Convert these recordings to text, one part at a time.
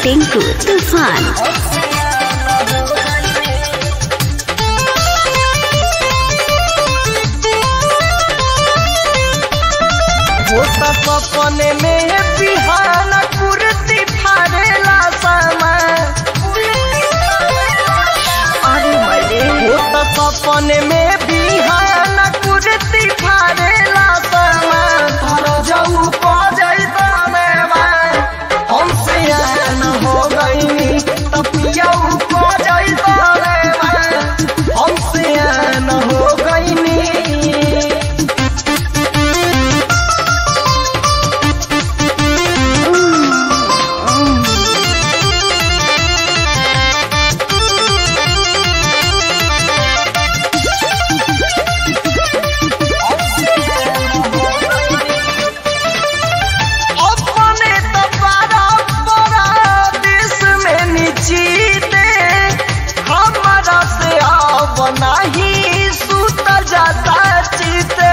टिंकू तूफान। सपने में बिहान कुर्ती फाड़ेला समय सपने में बिहान कुर्ती फाड़ेला समय तर जाऊ को जाता हमसे न हो गई तपियाऊ को जाता हमसे न हो गई। नहीं सूत जाता चीते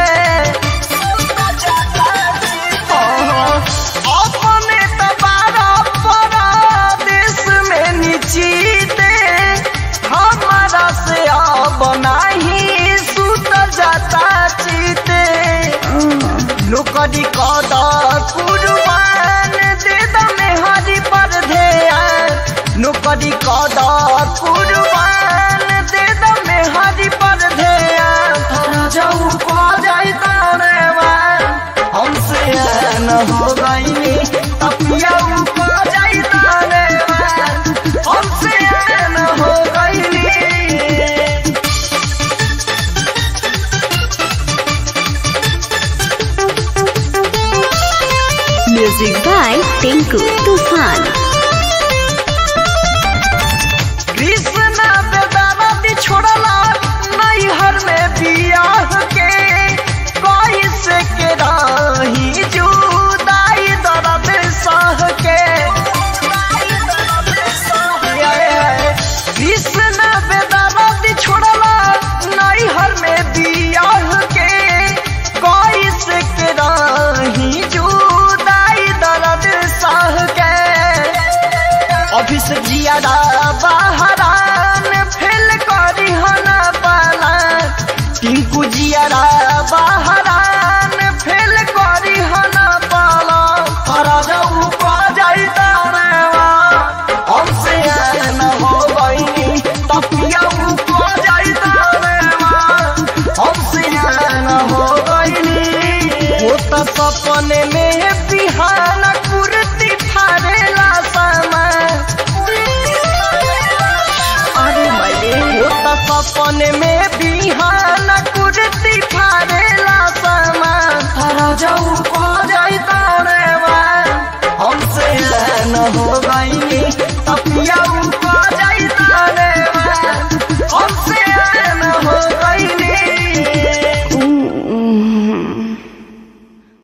अपने तबारा परदेश में नीचीते हमारा से अब नहीं सूत जाता चीते नौकरी कद कुर्बान दे दमे हरी पर ध्यान नौकरी कद कुर्बान दे दमे हरी पर ध्यान जाऊ को जाता हमसे न हो गई तपियाऊ को जाता हमसे न हो गई। म्यूजिक बाय टिंकू तूफान। कृष्णा बेदर्दी छोड़ला नैहर में बियाह के कैसे के रही जुदाई दर्द सह के कृष्णा बेदर्दी छोड़ला नैहर में बियाह के कैसे के रही जुदाई दर्द सह के ऑफिस जियादा बहरान फेल करी हना पाला टिंकू जियादा बहरान फेल करी हना पाला जाऊ को जाता हमसे न हो गई तपियाऊ को जाता हमसे न हो गई। सपने में बिहान कुर्ती फाड़े